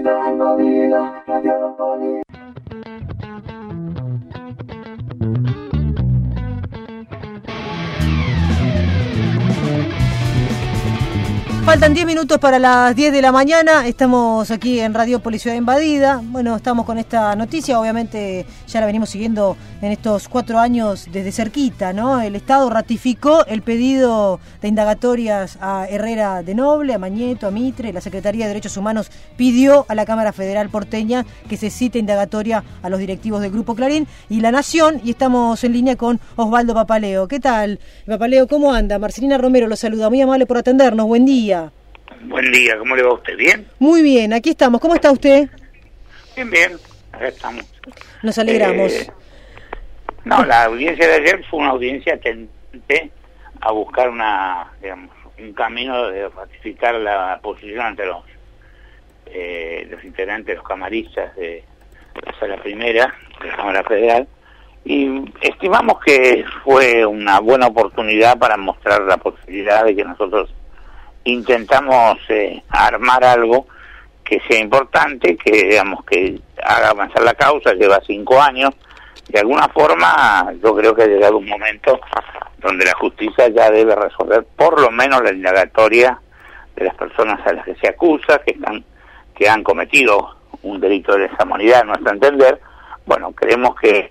Faltan 10 minutos para las 10 de la mañana, estamos aquí en Radiópolis Ciudad Invadida. Bueno, estamos con esta noticia, obviamente ya la venimos siguiendo en estos 4 años desde cerquita, ¿no? El Estado ratificó el pedido de indagatorias a Herrera de Noble, a Mañeto, a Mitre. La Secretaría de Derechos Humanos pidió a la Cámara Federal porteña que se cite indagatoria a los directivos del Grupo Clarín y La Nación, y estamos en línea con Osvaldo Papaleo. ¿Qué tal, Papaleo? ¿Cómo anda? Marcelina Romero lo saluda, muy amable por atendernos, buen día. Buen día, ¿cómo le va a usted? ¿Bien? Muy bien, aquí estamos. ¿Cómo está usted? Bien, acá estamos. Nos alegramos. La audiencia de ayer fue una audiencia tendente a buscar un camino de ratificar la posición ante los integrantes, los camaristas de la Sala Primera de la Cámara Federal, y estimamos que fue una buena oportunidad para mostrar la posibilidad de que nosotros intentamos armar algo que sea importante, que haga avanzar la causa. Lleva 5 años. De alguna forma, yo creo que ha llegado un momento donde la justicia ya debe resolver por lo menos la indagatoria de las personas a las que se acusa, que han cometido un delito de lesa humanidad, a nuestro entender. Bueno, creemos que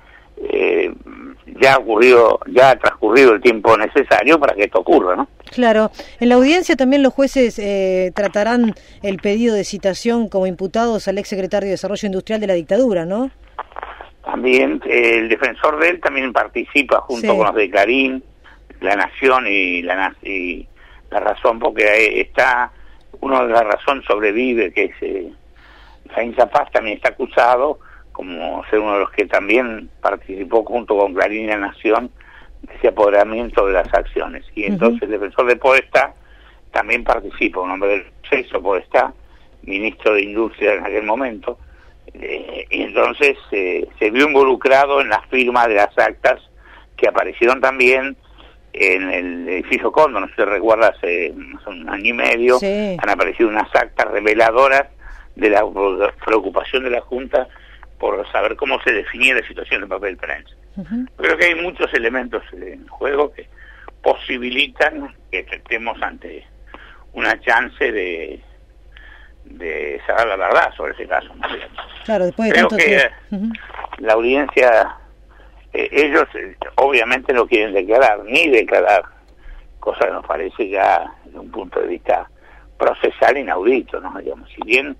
ya ha transcurrido el tiempo necesario para que esto ocurra, ¿no? Claro. En la audiencia también los jueces tratarán el pedido de citación como imputados al exsecretario de Desarrollo Industrial de la dictadura, ¿no? También el defensor de él también participa junto con los de Clarín, La Nación y La Razón, porque está uno de La Razón sobrevive, que es Jaime Zapaz, también está acusado como ser uno de los que también participó junto con Clarín y La Nación de ese apoderamiento de las acciones. Y entonces el defensor de Podestá también participa, un hombre del proceso, Podestá, ministro de Industria en aquel momento, y entonces se vio involucrado en las firmas de las actas que aparecieron también en el edificio Cóndor. No sé si recuerda, hace un año y medio, han aparecido unas actas reveladoras de la preocupación de la Junta por saber cómo se definía la situación del papel prensa. Creo que hay muchos elementos en juego que posibilitan que estemos ante una chance de saber la verdad sobre ese caso, ¿no? Claro, después de creo tanto que la audiencia, ellos obviamente no quieren declarar, cosa que nos parece ya desde un punto de vista procesal inaudito, ¿no? Si bien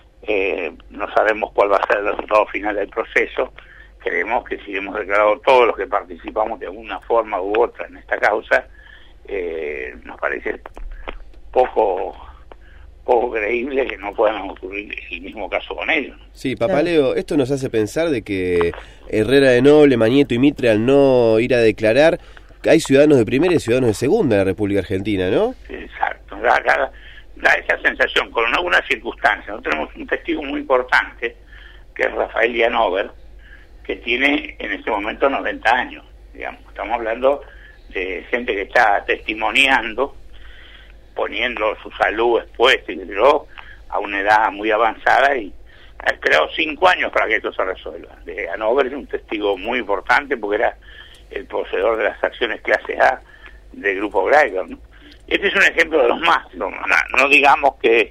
no sabemos cuál va a ser el resultado final del proceso, creemos que si hemos declarado todos los que participamos de alguna forma u otra en esta causa, nos parece poco creíble que no puedan ocurrir el mismo caso con ellos. Sí, Papaleo, esto nos hace pensar de que Herrera de Noble, Mañeto y Mitre, al no ir a declarar, hay ciudadanos de primera y ciudadanos de segunda en la República Argentina, ¿no? Exacto, da esa sensación, con algunas circunstancias. Nosotros tenemos un testigo muy importante, que es Rafael Llanover, que tiene en este momento 90 años, Estamos hablando de gente que está testimoniando, poniendo su salud expuesta, y a una edad muy avanzada, y ha esperado 5 años para que esto se resuelva. De Llanover es un testigo muy importante porque era el poseedor de las acciones clase A del Grupo Greiger, ¿no? Este es un ejemplo de los más. No digamos que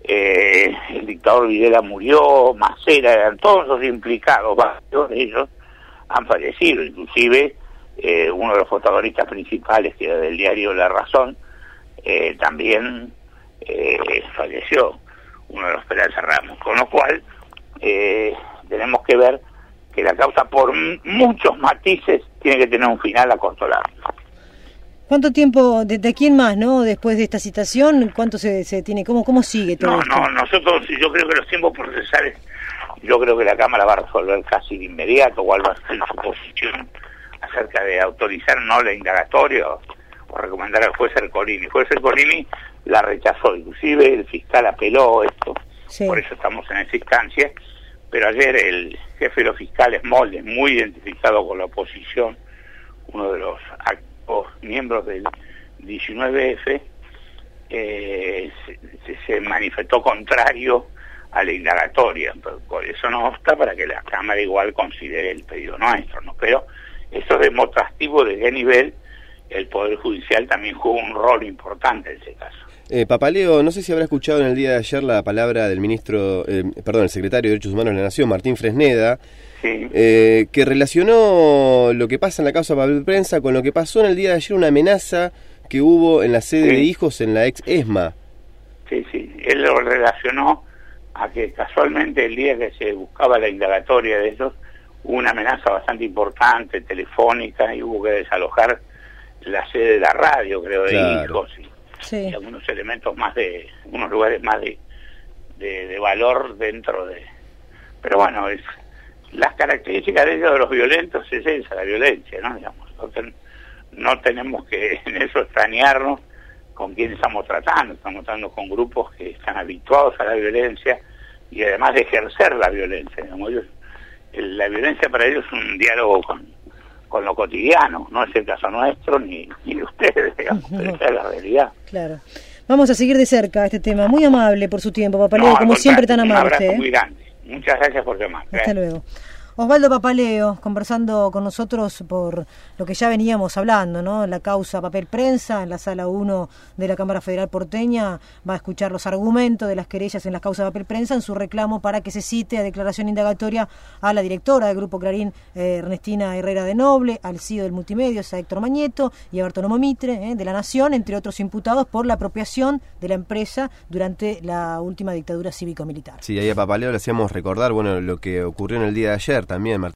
el dictador Videla murió, Macera, eran todos los implicados, varios de ellos han fallecido, inclusive uno de los protagonistas principales, que era del diario La Razón, también falleció, uno de los Peral Ramos, con lo cual tenemos que ver que la causa, por muchos matices, tiene que tener un final a corto plazo. ¿Cuánto tiempo, de aquí en más, no? Después de esta citación, ¿cuánto se tiene? ¿Cómo sigue todo esto? Nosotros, yo creo que los tiempos procesales, yo creo que la Cámara va a resolver casi de inmediato cuál va a ser su posición acerca de autorizar no la indagatoria o recomendar al juez Ercolini. El juez Ercolini la rechazó, inclusive el fiscal apeló esto, por eso estamos en esa instancia, pero ayer el jefe de los fiscales, Moldes, muy identificado con la oposición, uno de los miembros del 19F, se manifestó contrario a la indagatoria. Por eso no obsta para que la Cámara igual considere el pedido nuestro, ¿no? Pero eso es demostrativo de qué nivel el Poder Judicial también juega un rol importante en ese caso. Papaleo, no sé si habrá escuchado en el día de ayer la palabra del el secretario de Derechos Humanos de la Nación, Martín Fresneda, sí, que relacionó lo que pasa en la causa Papel Prensa con lo que pasó en el día de ayer, una amenaza que hubo en la sede de Hijos en la ex ESMA. Sí, él lo relacionó a que casualmente el día que se buscaba la indagatoria de ellos, hubo una amenaza bastante importante, telefónica, y hubo que desalojar la sede de la radio, creo, de Hijos, y algunos elementos más unos lugares más de valor dentro de... Pero bueno, las características de ellos, de los violentos, es esa, la violencia, ¿no? Digamos, no tenemos que en eso extrañarnos con quién estamos tratando con grupos que están habituados a la violencia y además de ejercer la violencia, digamos, la violencia para ellos es un diálogo con lo cotidiano, no es el caso nuestro ni de ustedes, digamos, pero esa es la realidad. Claro. Vamos a seguir de cerca este tema. Muy amable por su tiempo, Papaleo, como siempre tan amable. Un abrazo muy grande. Muchas gracias por llamar. Hasta luego. Osvaldo Papaleo, conversando con nosotros por lo que ya veníamos hablando, ¿no? La causa Papel Prensa, en la Sala 1 de la Cámara Federal Porteña, va a escuchar los argumentos de las querellas en la causa Papel Prensa en su reclamo para que se cite a declaración indagatoria a la directora del Grupo Clarín, Ernestina Herrera de Noble, al CEO del Multimedios, a Héctor Mañeto, y a Bartolomé Mitre, de La Nación, entre otros imputados por la apropiación de la empresa durante la última dictadura cívico-militar. Sí, ahí a Papaleo le hacíamos recordar, bueno, lo que ocurrió en el día de ayer también, Martín.